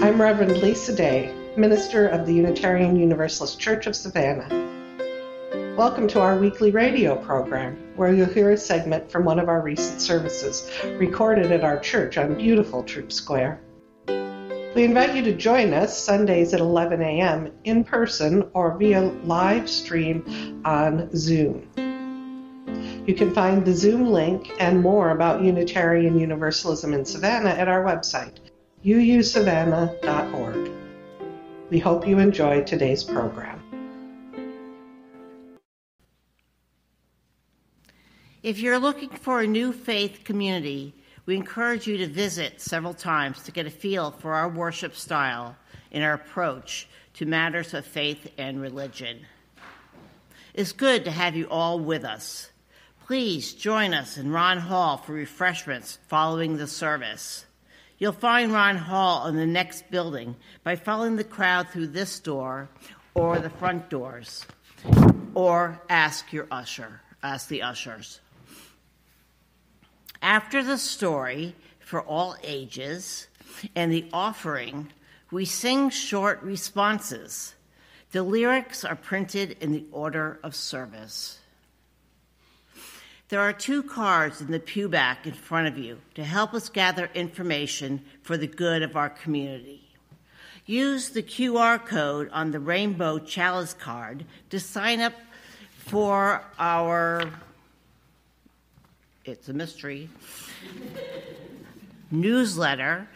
I'm Reverend Lisa Day, minister of the Unitarian Universalist Church of Savannah. Welcome to our weekly radio program, where you'll hear a segment from one of our recent services, recorded at our church on beautiful Troop Square. We invite you to join us Sundays at 11 a.m. in person or via live stream on Zoom. You can find the Zoom link and more about Unitarian Universalism in Savannah at our website, uusavannah.org. We hope you enjoy today's program. If you're looking for a new faith community, we encourage you to visit several times to get a feel for our worship style and our approach to matters of faith and religion. It's good to have you all with us. Please join us in Ron Hall for refreshments following the service. You'll find Ron Hall in the next building by following the crowd through this door or the front doors, or ask the ushers. After the story for all ages and the offering, we sing short responses. The lyrics are printed in the order of service. There are 2 cards in the pew back in front of you to help us gather information for the good of our community. Use the QR code on the Rainbow Chalice card to sign up for our, it's a mystery, newsletter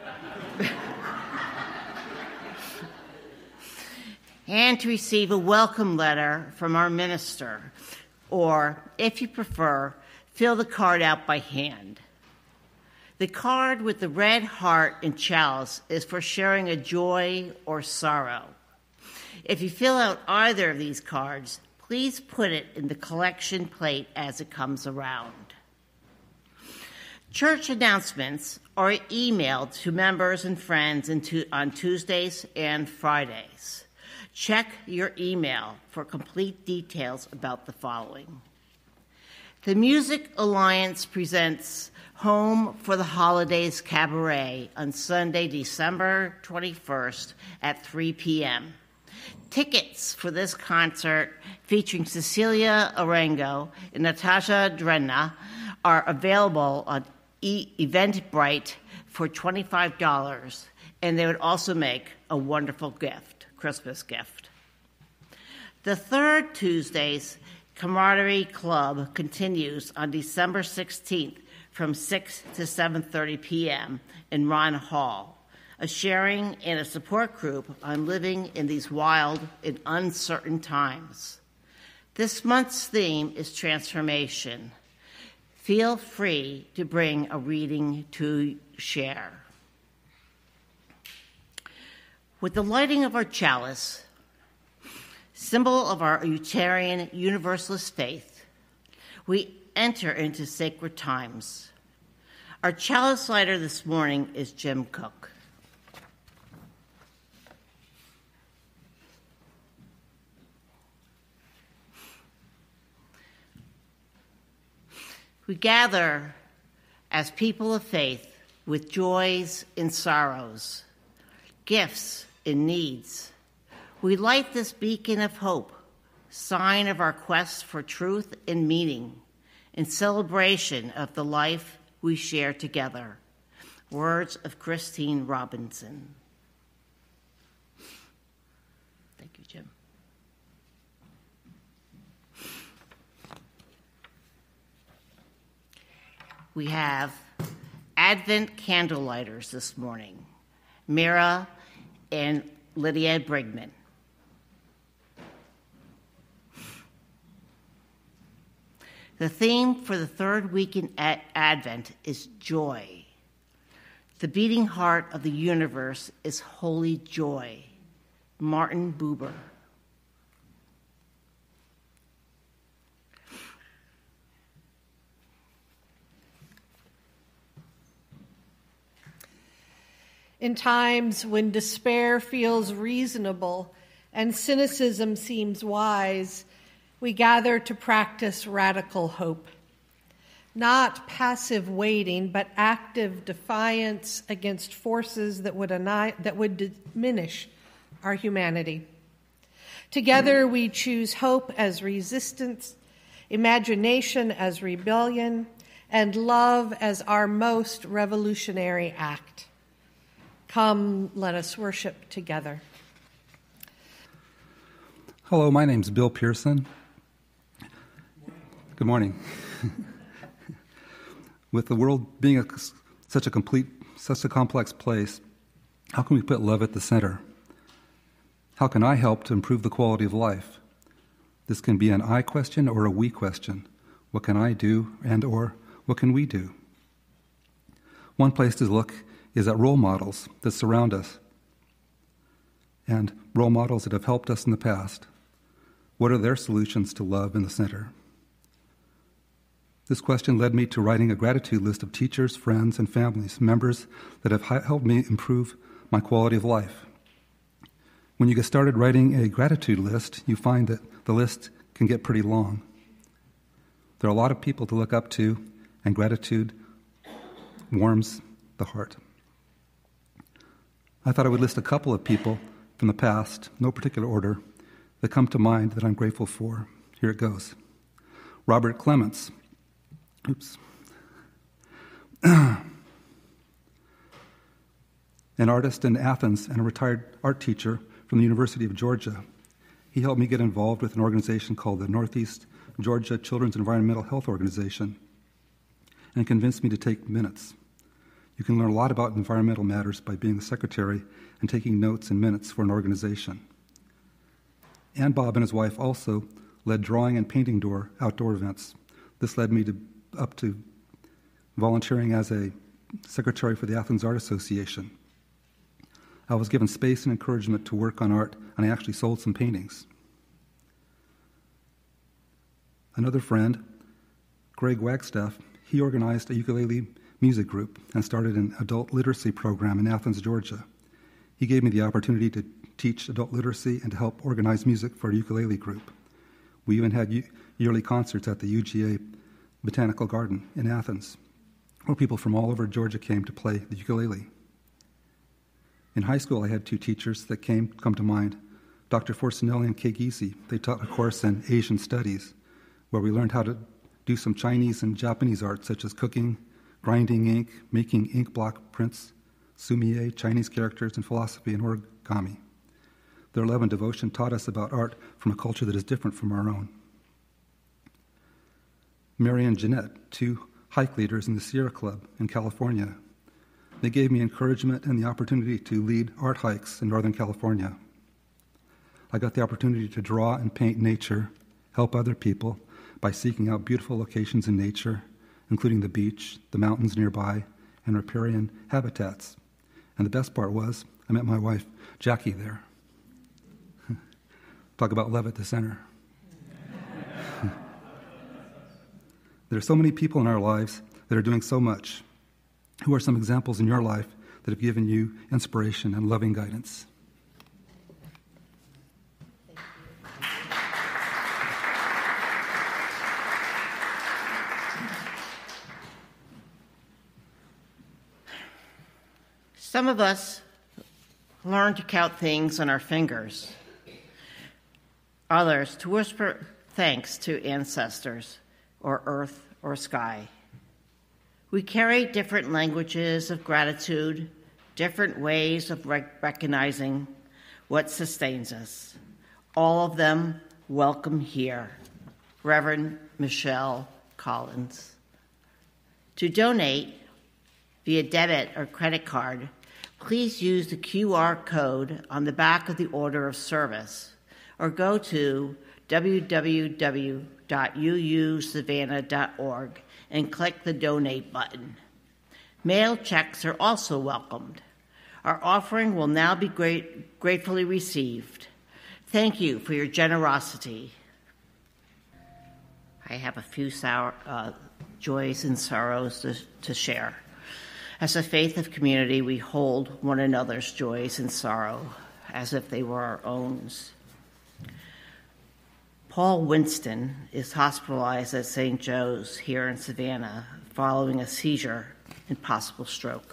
and to receive a welcome letter from our minister. Or, if you prefer, fill the card out by hand. The card with the red heart and chalice is for sharing a joy or sorrow. If you fill out either of these cards, please put it in the collection plate as it comes around. Church announcements are emailed to members and friends on Tuesdays and Fridays. Check your email for complete details about the following. The Music Alliance presents Home for the Holidays Cabaret on Sunday, December 21st at 3 p.m. Tickets for this concert, featuring Cecilia Arango and Natasha Drenna, are available on Eventbrite for $25, and they would also make a wonderful Christmas gift. The third Tuesday's Camaraderie Club continues on December 16th from 6 to 7:30 p.m. in Ron Hall, a sharing and a support group on living in these wild and uncertain times. This month's theme is transformation. Feel free to bring a reading to share. With the lighting of our chalice, symbol of our Unitarian Universalist faith, we enter into sacred times. Our chalice lighter this morning is Jim Cook. We gather as people of faith with joys and sorrows, gifts and needs. We light this beacon of hope, sign of our quest for truth and meaning, in celebration of the life we share together. Words of Christine Robinson. Thank you, Jim. We have Advent candle lighters this morning, Mira and Lydia Brigman. The theme for the third week in Advent is joy. The beating heart of the universe is holy joy. Martin Buber. In times when despair feels reasonable and cynicism seems wise, we gather to practice radical hope. not passive waiting, but active defiance against forces that would diminish our humanity. Together we choose hope as resistance, imagination as rebellion, and love as our most revolutionary act. Come, let us worship together. Hello, my name's Bill Pearson. Good morning. With the world being such a complex place, how can we put love at the center? How can I help to improve the quality of life? This can be an I question or a we question. What can I do and or what can we do? One place to look is at role models that surround us and role models that have helped us in the past. What are their solutions to love in the center? This question led me to writing a gratitude list of teachers, friends, and families, members that have helped me improve my quality of life. When you get started writing a gratitude list, you find that the list can get pretty long. There are a lot of people to look up to, and gratitude warms the heart. I thought I would list a couple of people from the past, no particular order, that come to mind that I'm grateful for. Here it goes. Robert Clements. An artist in Athens and a retired art teacher from the University of Georgia. He helped me get involved with an organization called the Northeast Georgia Children's Environmental Health Organization and convinced me to take minutes. You can learn a lot about environmental matters by being a secretary and taking notes and minutes for an organization. And Bob and his wife also led drawing and painting outdoor events. This led me up to volunteering as a secretary for the Athens Art Association. I was given space and encouragement to work on art, and I actually sold some paintings. Another friend, Greg Wagstaff, he organized a ukulele music group and started an adult literacy program in Athens, Georgia. He gave me the opportunity to teach adult literacy and to help organize music for a ukulele group. We even had yearly concerts at the UGA Botanical Garden in Athens, where people from all over Georgia came to play the ukulele. In high school, I had two teachers that come to mind, Dr. Forcinelli and Kay Giese. They taught a course in Asian Studies, where we learned how to do some Chinese and Japanese art, such as cooking, grinding ink, making ink block prints, sumie, Chinese characters, and philosophy and origami. Their love and devotion taught us about art from a culture that is different from our own. Mary and Jeanette, two hike leaders in the Sierra Club in California. They gave me encouragement and the opportunity to lead art hikes in Northern California. I got the opportunity to draw and paint nature, help other people by seeking out beautiful locations in nature, including the beach, the mountains nearby, and riparian habitats. And the best part was, I met my wife, Jackie, there. Talk about love at the center. There are so many people in our lives that are doing so much. Who are some examples in your life that have given you inspiration and loving guidance? Some of us learn to count things on our fingers. Others to whisper thanks to ancestors or earth or sky. We carry different languages of gratitude, different ways of recognizing what sustains us. All of them welcome here. Reverend Michelle Collins. To donate via debit or credit card, please use the QR code on the back of the order of service or go to www.uusavannah.org and click the donate button. Mail checks are also welcomed. Our offering will now be gratefully received. Thank you for your generosity. I have a few joys and sorrows to share. As a faith of community, we hold one another's joys and sorrow as if they were our own. Paul Winston is hospitalized at St. Joe's here in Savannah following a seizure and possible stroke.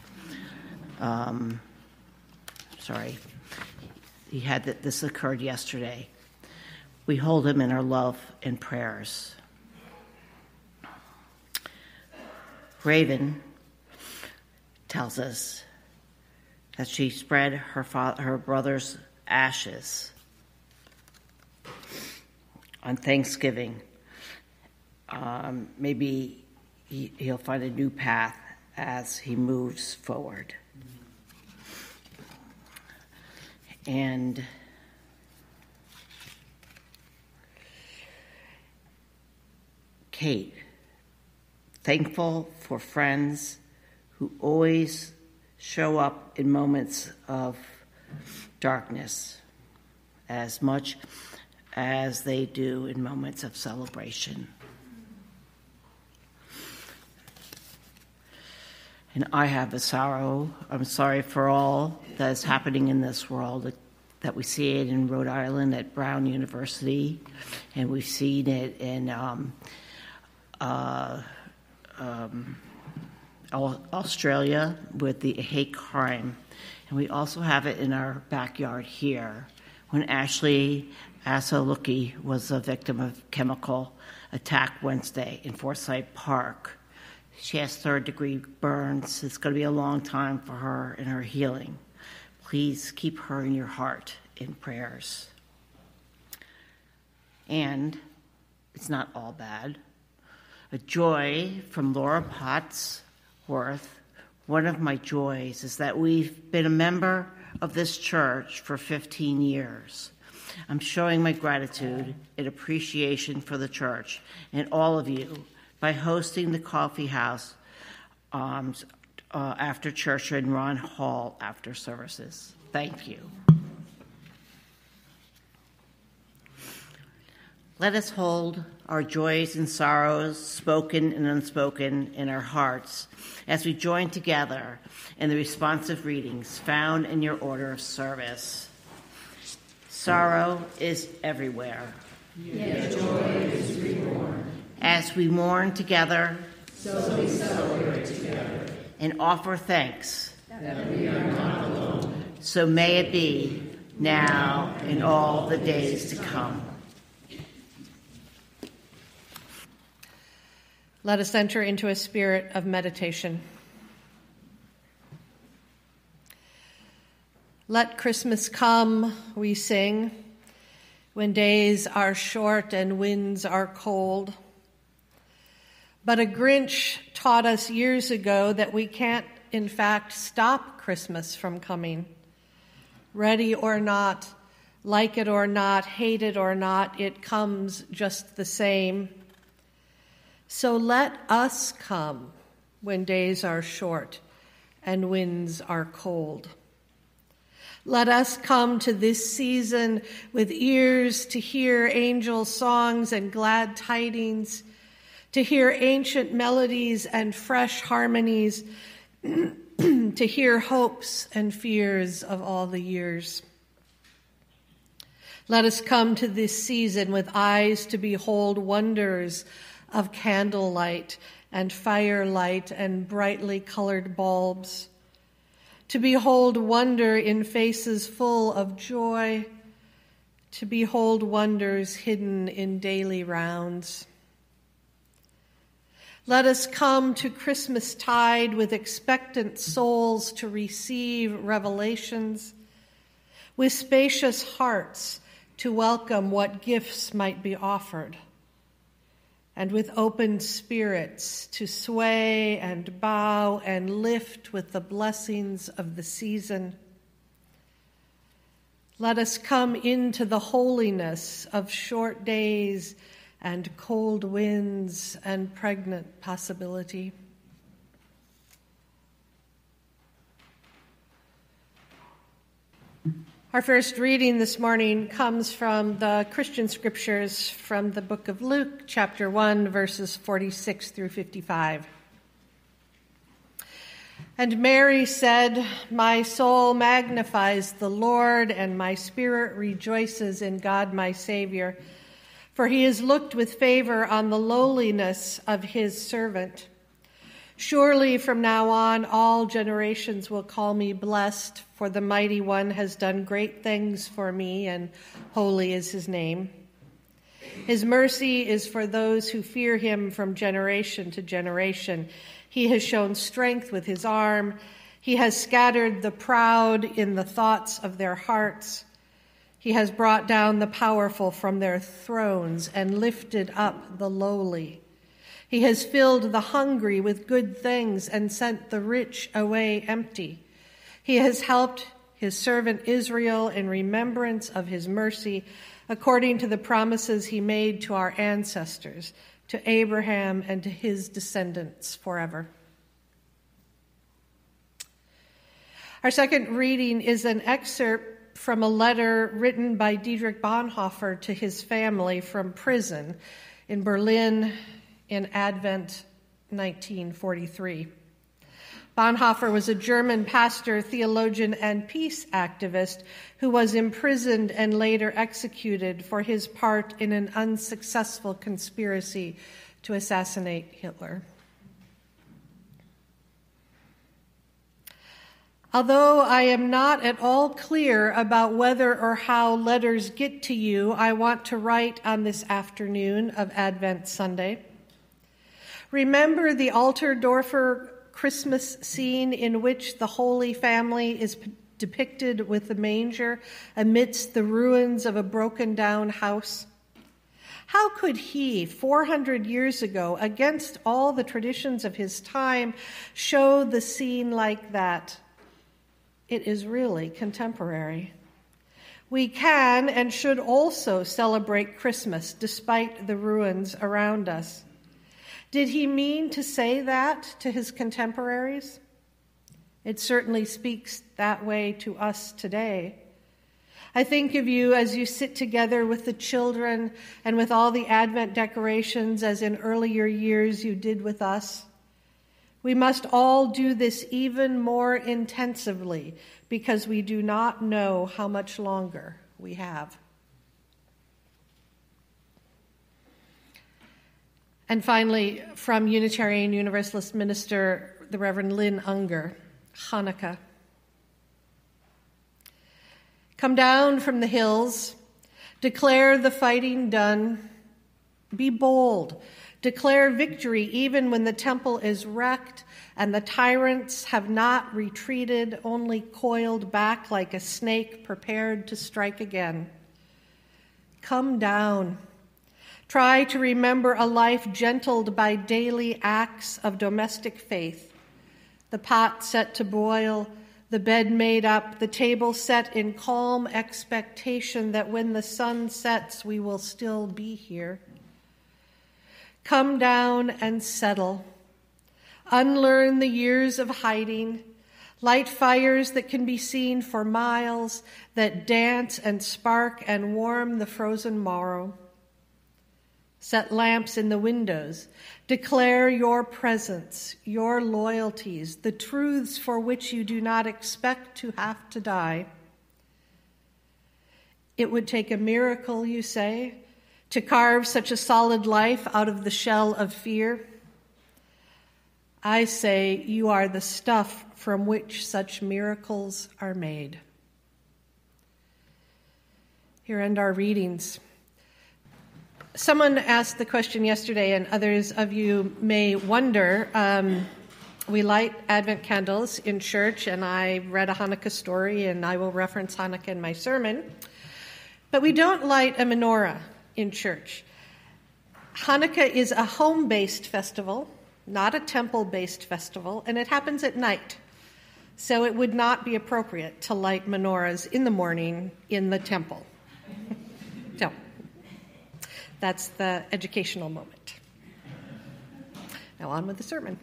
This occurred yesterday. We hold him in our love and prayers. Raven tells us that she spread her brother's ashes on Thanksgiving. Maybe he'll find a new path as he moves forward. And Kate, thankful for friends who always show up in moments of darkness as much as they do in moments of celebration. And I have a sorrow. I'm sorry for all that is happening in this world, that we see it in Rhode Island at Brown University, and we've seen it in Australia with the hate crime. And we also have it in our backyard here when Ashley Asaluki was a victim of chemical attack Wednesday in Forsyth Park. She has third-degree burns. It's going to be a long time for her in her healing. Please keep her in your heart in prayers. And it's not all bad. A joy from Laura Pottsworth. One of my joys is that we've been a member of this church for 15 years. I'm showing my gratitude and appreciation for the church and all of you by hosting the coffee house after church in Ron Hall after services. Thank you. Let us hold our joys and sorrows, spoken and unspoken, in our hearts as we join together in the responsive readings found in your order of service. Sorrow is everywhere, yet joy is reborn. As we mourn together, so we celebrate together, and offer thanks that we are not alone. So may it be, now and all the days to come. Let us enter into a spirit of meditation. Let Christmas come, we sing, when days are short and winds are cold. But a Grinch taught us years ago that we can't, in fact, stop Christmas from coming. Ready or not, like it or not, hate it or not, it comes just the same. So let us come when days are short and winds are cold. Let us come to this season with ears to hear angel songs and glad tidings, to hear ancient melodies and fresh harmonies, to hear hopes and fears of all the years. Let us come to this season with eyes to behold wonders of candlelight and firelight and brightly colored bulbs, to behold wonder in faces full of joy, to behold wonders hidden in daily rounds. Let us come to Christmastide with expectant souls to receive revelations, with spacious hearts to welcome what gifts might be offered, and with open spirits to sway and bow and lift with the blessings of the season. Let us come into the holiness of short days and cold winds and pregnant possibility. Our first reading this morning comes from the Christian Scriptures from the book of Luke, chapter 1, verses 46 through 55. And Mary said, "My soul magnifies the Lord, and my spirit rejoices in God my Savior, For he has looked with favor on the lowliness of his servant. Surely from now on all generations will call me blessed, for the Mighty One has done great things for me, and holy is his name. His mercy is for those who fear him from generation to generation. He has shown strength with his arm. He has scattered the proud in the thoughts of their hearts. He has brought down the powerful from their thrones and lifted up the lowly. He has filled the hungry with good things and sent the rich away empty. He has helped his servant Israel in remembrance of his mercy, according to the promises he made to our ancestors, to Abraham and to his descendants forever. Our second reading is an excerpt from a letter written by Dietrich Bonhoeffer to his family from prison in Berlin in Advent 1943. Bonhoeffer was a German pastor, theologian, and peace activist who was imprisoned and later executed for his part in an unsuccessful conspiracy to assassinate Hitler. Although I am not at all clear about whether or how letters get to you, I want to write on this afternoon of Advent Sunday. Remember the Alterdorfer Christmas scene in which the Holy Family is depicted with the manger amidst the ruins of a broken-down house? How could he, 400 years ago, against all the traditions of his time, show the scene like that? It is really contemporary. We can and should also celebrate Christmas despite the ruins around us. Did he mean to say that to his contemporaries? It certainly speaks that way to us today. I think of you as you sit together with the children and with all the Advent decorations as in earlier years you did with us. We must all do this even more intensively because we do not know how much longer we have. And finally, from Unitarian Universalist minister, the Reverend Lynn Unger, Hanukkah. Come down from the hills, declare the fighting done, be bold, declare victory even when the temple is wrecked and the tyrants have not retreated, only coiled back like a snake prepared to strike again. Come down. Try to remember a life gentled by daily acts of domestic faith. The pot set to boil, the bed made up, the table set in calm expectation that when the sun sets, we will still be here. Come down and settle. Unlearn the years of hiding. Light fires that can be seen for miles, that dance and spark and warm the frozen morrow. Set lamps in the windows. Declare your presence, your loyalties, the truths for which you do not expect to have to die. It would take a miracle, you say, to carve such a solid life out of the shell of fear. I say you are the stuff from which such miracles are made. Here end our readings. Someone asked the question yesterday, and others of you may wonder, we light Advent candles in church, and I read a Hanukkah story, and I will reference Hanukkah in my sermon, but we don't light a menorah in church. Hanukkah is a home-based festival, not a temple-based festival, and it happens at night. So it would not be appropriate to light menorahs in the morning in the temple. So that's the educational moment. Now on with the sermon.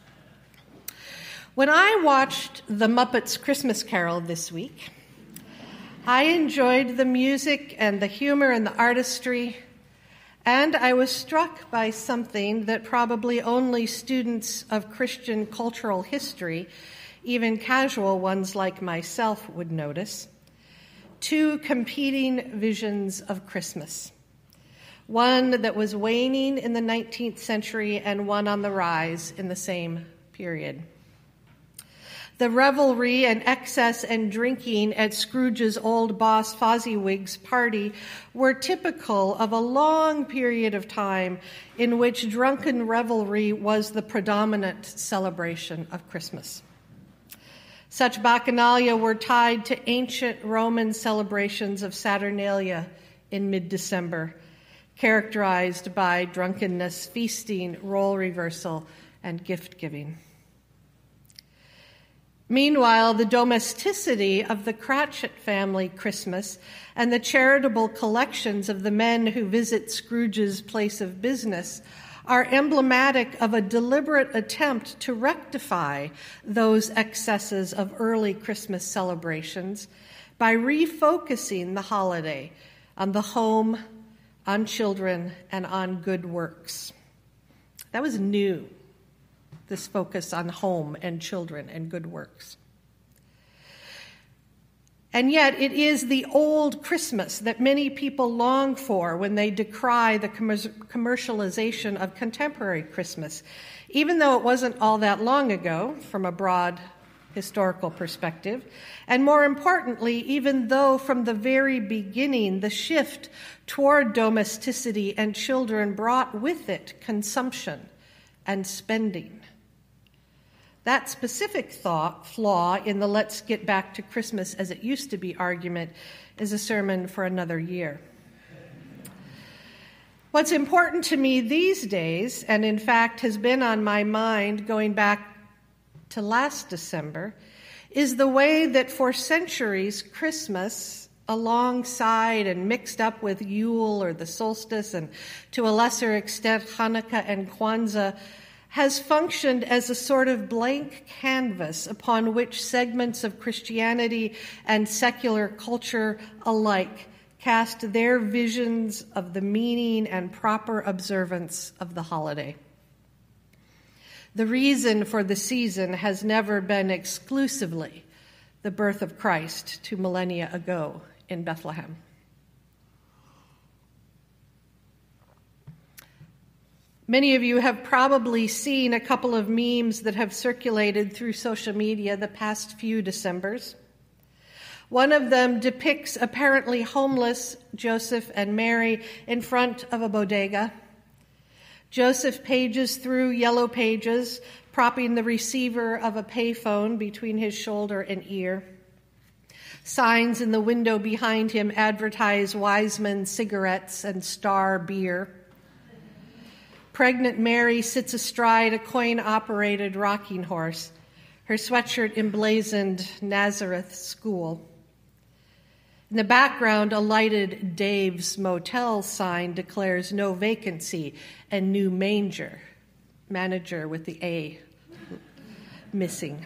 When I watched The Muppets Christmas Carol this week, I enjoyed the music and the humor and the artistry, and I was struck by something that probably only students of Christian cultural history, even casual ones like myself, would notice. Two competing visions of Christmas. one that was waning in the 19th century and one on the rise in the same period. The revelry and excess and drinking at Scrooge's old boss Fozziwig's party were typical of a long period of time in which drunken revelry was the predominant celebration of Christmas. Such bacchanalia were tied to ancient Roman celebrations of Saturnalia in mid-December, characterized by drunkenness, feasting, role reversal, and gift-giving. Meanwhile, the domesticity of the Cratchit family Christmas and the charitable collections of the men who visit Scrooge's place of business are emblematic of a deliberate attempt to rectify those excesses of early Christmas celebrations by refocusing the holiday on the home, on children, and on good works. That was new, this focus on home and children and good works. And yet it is the old Christmas that many people long for when they decry the commercialization of contemporary Christmas, even though it wasn't all that long ago from a broad historical perspective, and more importantly, even though from the very beginning the shift toward domesticity and children brought with it consumption and spending. That specific flaw in the let's get back to Christmas as it used to be argument is a sermon for another year. What's important to me these days, and in fact has been on my mind going back to last December, is the way that for centuries Christmas, alongside and mixed up with Yule or the solstice, and to a lesser extent Hanukkah and Kwanzaa, has functioned as a sort of blank canvas upon which segments of Christianity and secular culture alike cast their visions of the meaning and proper observance of the holiday. The reason for the season has never been exclusively the birth of Christ 2 millennia ago in Bethlehem. Many of you have probably seen a couple of memes that have circulated through social media the past few Decembers. One of them depicts apparently homeless Joseph and Mary in front of a bodega. Joseph pages through yellow pages, propping the receiver of a payphone between his shoulder and ear. Signs in the window behind him advertise Wiseman cigarettes and Star beer. Pregnant Mary sits astride a coin-operated rocking horse, her sweatshirt emblazoned Nazareth School. In the background, a lighted Dave's Motel sign declares no vacancy and new manger, manager with the A missing.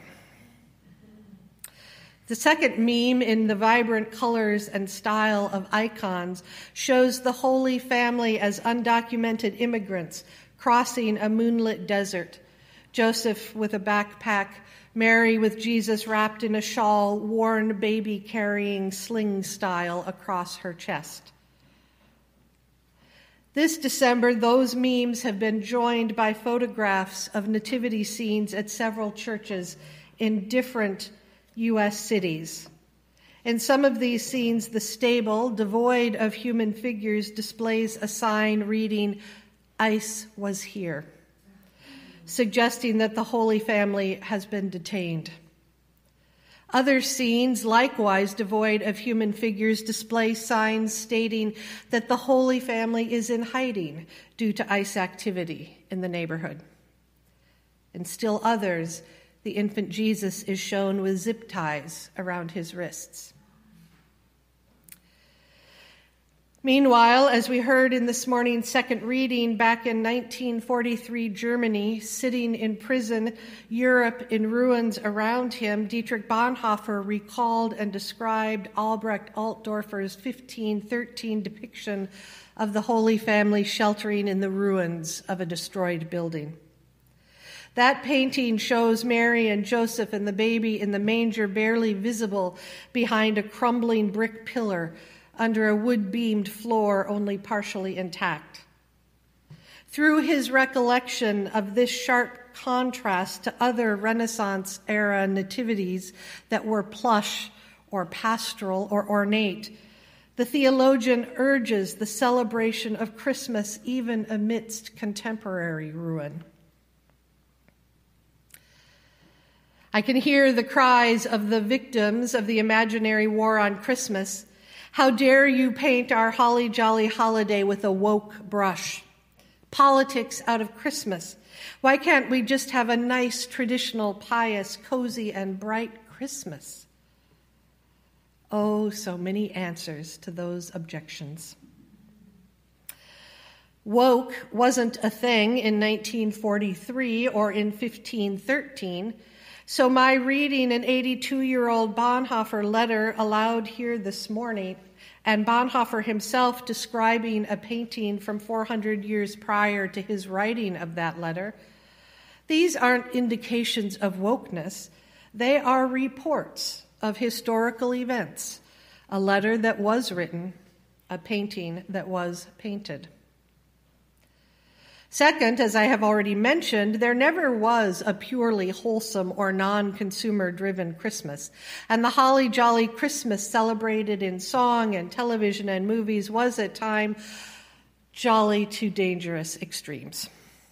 The second meme, in the vibrant colors and style of icons, shows the Holy Family as undocumented immigrants crossing a moonlit desert. Joseph with a backpack, Mary with Jesus wrapped in a shawl, worn baby carrying sling style across her chest. This December, those memes have been joined by photographs of nativity scenes at several churches in different U.S. cities. In some of these scenes, the stable, devoid of human figures, displays a sign reading, "Ice was here," suggesting that the Holy Family has been detained. Other scenes, likewise devoid of human figures, display signs stating that the Holy Family is in hiding due to ICE activity in the neighborhood. And still others, the infant Jesus is shown with zip ties around his wrists. Meanwhile, as we heard in this morning's second reading, back in 1943 Germany, sitting in prison, Europe in ruins around him, Dietrich Bonhoeffer recalled and described Albrecht Altdorfer's 1513 depiction of the Holy Family sheltering in the ruins of a destroyed building. That painting shows Mary and Joseph and the baby in the manger barely visible behind a crumbling brick pillar under a wood-beamed floor only partially intact. Through his recollection of this sharp contrast to other Renaissance-era nativities that were plush or pastoral or ornate, the theologian urges the celebration of Christmas even amidst contemporary ruin. I can hear the cries of the victims of the imaginary war on Christmas. How dare you paint our holly jolly holiday with a woke brush? Politics out of Christmas. Why can't we just have a nice, traditional, pious, cozy, and bright Christmas? Oh, so many answers to those objections. Woke wasn't a thing in 1943 or in 1513, so my reading an 82-year-old Bonhoeffer letter aloud here this morning, and Bonhoeffer himself describing a painting from 400 years prior to his writing of that letter, these aren't indications of wokeness. They are reports of historical events, a letter that was written, a painting that was painted. Second, as I have already mentioned, there never was a purely wholesome or non-consumer-driven Christmas, and the holly jolly Christmas celebrated in song and television and movies was at times jolly to dangerous extremes.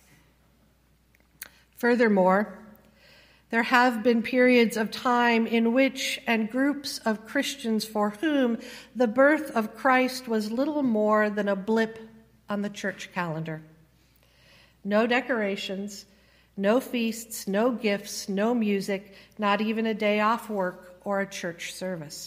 Furthermore, there have been periods of time in which, and groups of Christians for whom, the birth of Christ was little more than a blip on the church calendar. No decorations, no feasts, no gifts, no music, not even a day off work or a church service.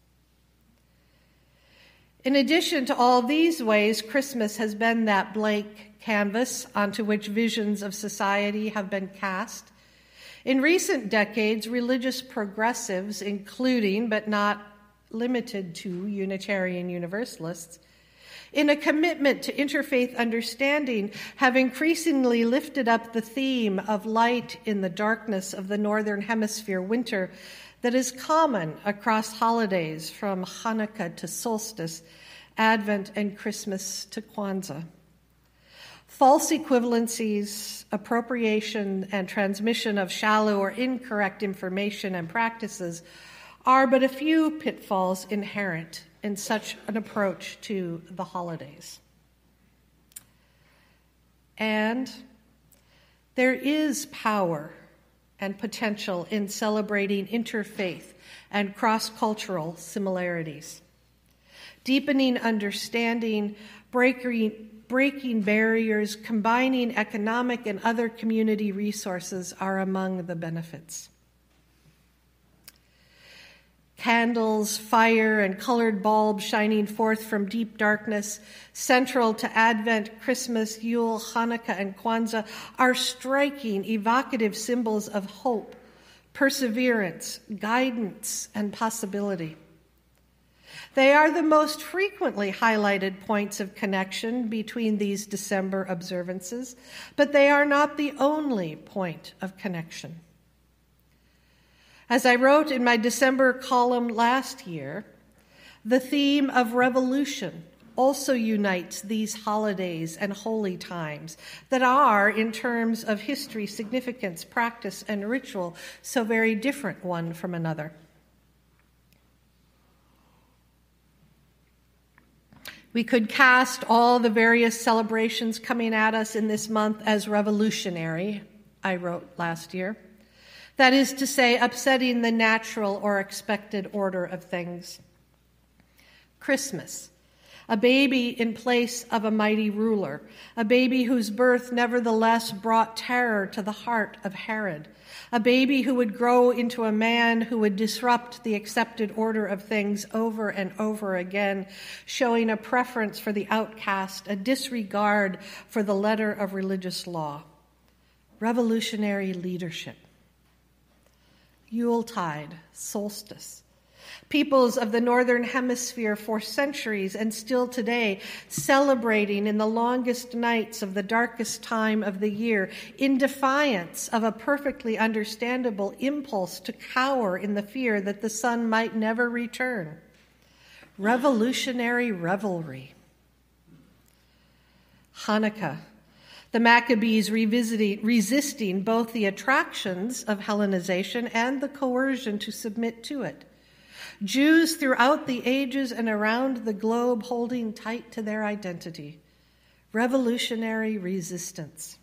In addition to all these ways, Christmas has been that blank canvas onto which visions of society have been cast. In recent decades, religious progressives, including but not limited to Unitarian Universalists, in a commitment to interfaith understanding, have increasingly lifted up the theme of light in the darkness of the Northern Hemisphere winter that is common across holidays from Hanukkah to solstice, Advent and Christmas to Kwanzaa. False equivalencies, appropriation, and transmission of shallow or incorrect information and practices are but a few pitfalls inherent in such an approach to the holidays. And there is power and potential in celebrating interfaith and cross-cultural similarities. Deepening understanding, breaking barriers, combining economic and other community resources are among the benefits. Candles, fire, and colored bulbs shining forth from deep darkness, central to Advent, Christmas, Yule, Hanukkah, and Kwanzaa, are striking, evocative symbols of hope, perseverance, guidance, and possibility. They are the most frequently highlighted points of connection between these December observances, but they are not the only point of connection. As I wrote in my December column last year, the theme of revolution also unites these holidays and holy times that are, in terms of history, significance, practice, and ritual, so very different one from another. We could cast all the various celebrations coming at us in this month as revolutionary, I wrote last year. That is to say, upsetting the natural or expected order of things. Christmas, a baby in place of a mighty ruler, a baby whose birth nevertheless brought terror to the heart of Herod, a baby who would grow into a man who would disrupt the accepted order of things over and over again, showing a preference for the outcast, a disregard for the letter of religious law. Revolutionary leadership. Yuletide, solstice. Peoples of the Northern Hemisphere for centuries and still today celebrating in the longest nights of the darkest time of the year in defiance of a perfectly understandable impulse to cower in the fear that the sun might never return. revolutionary revelry. Hanukkah, the Maccabees resisting both the attractions of Hellenization and the coercion to submit to it. Jews throughout the ages and around the globe holding tight to their identity. Revolutionary resistance.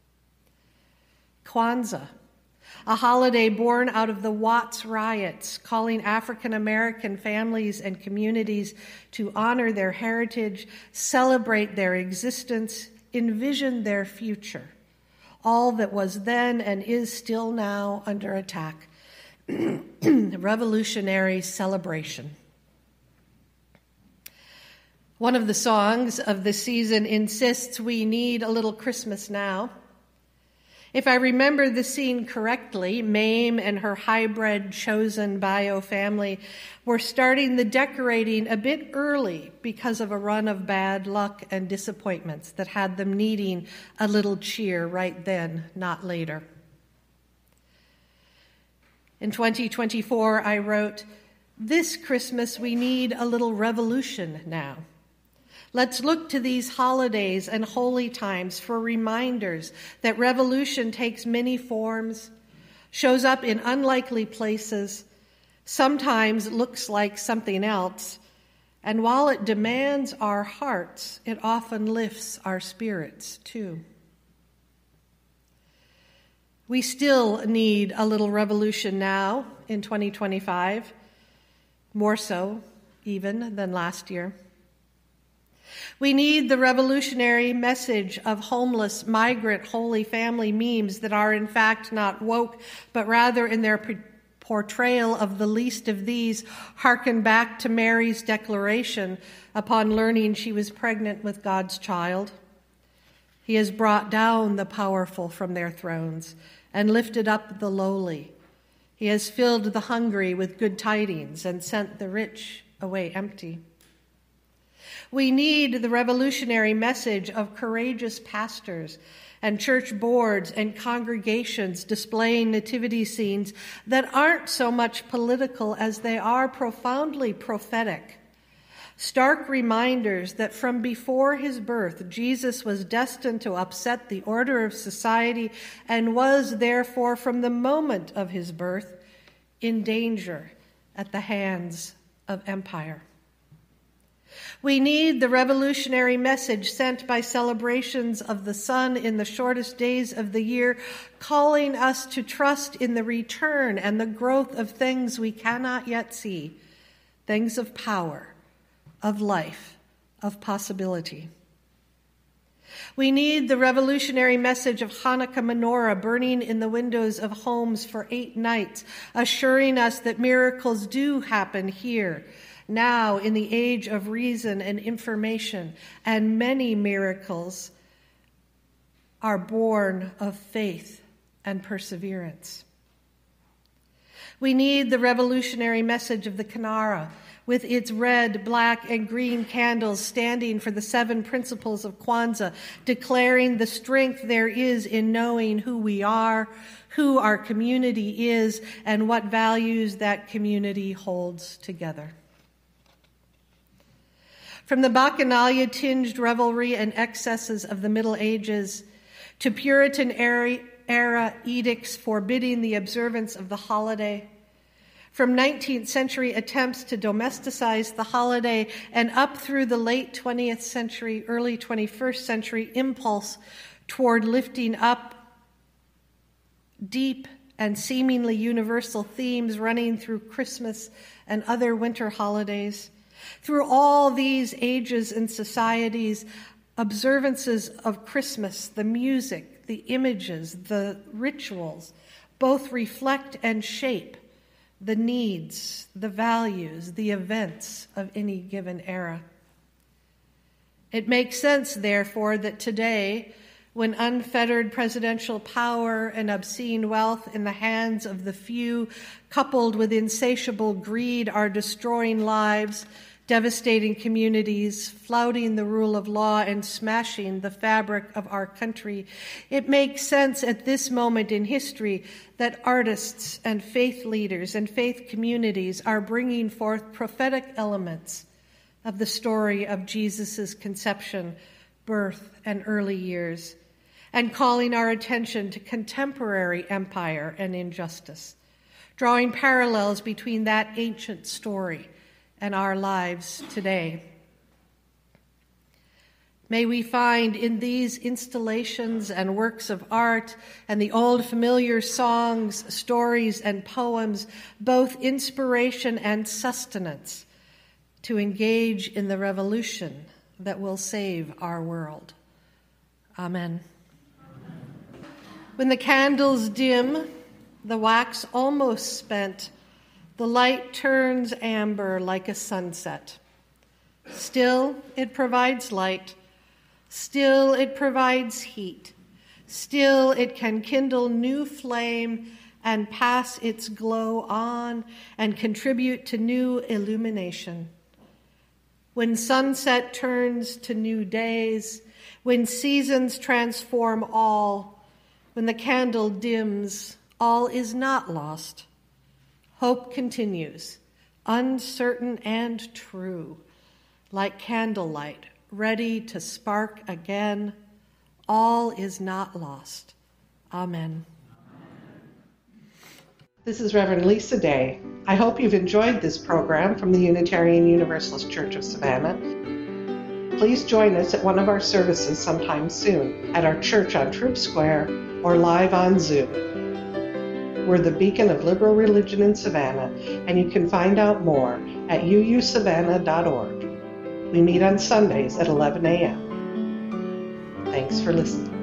Kwanzaa, a holiday born out of the Watts riots, calling African American families and communities to honor their heritage, celebrate their existence, envision their future, all that was then and is still now under attack. Revolutionary celebration. One of the songs of the season insists we need a little Christmas now. If I remember the scene correctly, Mame and her hybrid chosen bio family were starting the decorating a bit early because of a run of bad luck and disappointments that had them needing a little cheer right then, not later. In 2024, I wrote, "This Christmas we need a little revolution now. Let's look to these holidays and holy times for reminders that revolution takes many forms, shows up in unlikely places, sometimes looks like something else, and while it demands our hearts, it often lifts our spirits too." We still need a little revolution now in 2025, more so even than last year. We need the revolutionary message of homeless, migrant, Holy Family memes that are in fact not woke, but rather in their portrayal of the least of these harken back to Mary's declaration upon learning she was pregnant with God's child. He has brought down the powerful from their thrones and lifted up the lowly. He has filled the hungry with good tidings and sent the rich away empty. We need the revolutionary message of courageous pastors and church boards and congregations displaying nativity scenes that aren't so much political as they are profoundly prophetic. Stark reminders that from before his birth, Jesus was destined to upset the order of society and was therefore from the moment of his birth in danger at the hands of empire. We need the revolutionary message sent by celebrations of the sun in the shortest days of the year, calling us to trust in the return and the growth of things we cannot yet see, things of power, of life, of possibility. We need the revolutionary message of Hanukkah menorah burning in the windows of homes for 8 nights, assuring us that miracles do happen here, now in the age of reason and information, and many miracles are born of faith and perseverance. We need the revolutionary message of the Kinara, with its red, black, and green candles standing for the 7 principles of Kwanzaa, declaring the strength there is in knowing who we are, who our community is, and what values that community holds together. From the Bacchanalia-tinged revelry and excesses of the Middle Ages to Puritan-era edicts forbidding the observance of the holiday, from 19th century attempts to domesticize the holiday and up through the late 20th century, early 21st century impulse toward lifting up deep and seemingly universal themes running through Christmas and other winter holidays. Through all these ages and societies, observances of Christmas, the music, the images, the rituals, both reflect and shape the needs, the values, the events of any given era. It makes sense, therefore, that today, when unfettered presidential power and obscene wealth in the hands of the few, coupled with insatiable greed, are destroying lives, devastating communities, flouting the rule of law, and smashing the fabric of our country, it makes sense at this moment in history that artists and faith leaders and faith communities are bringing forth prophetic elements of the story of Jesus' conception, birth, and early years, and calling our attention to contemporary empire and injustice, drawing parallels between that ancient story and our lives today. May we find in these installations and works of art and the old familiar songs, stories, and poems both inspiration and sustenance to engage in the revolution that will save our world. Amen. When the candles dim, the wax almost spent, the light turns amber like a sunset. Still, it provides light. Still, it provides heat. Still, it can kindle new flame and pass its glow on and contribute to new illumination. When sunset turns to new days, when seasons transform all, when the candle dims, all is not lost. Hope continues, uncertain and true, like candlelight, ready to spark again. All is not lost. Amen. This is Reverend Lisa Day. I hope you've enjoyed this program from the Unitarian Universalist Church of Savannah. Please join us at one of our services sometime soon at our church on Troop Square or live on Zoom. We're the beacon of liberal religion in Savannah, and you can find out more at uusavannah.org. We meet on Sundays at 11 a.m. Thanks for listening.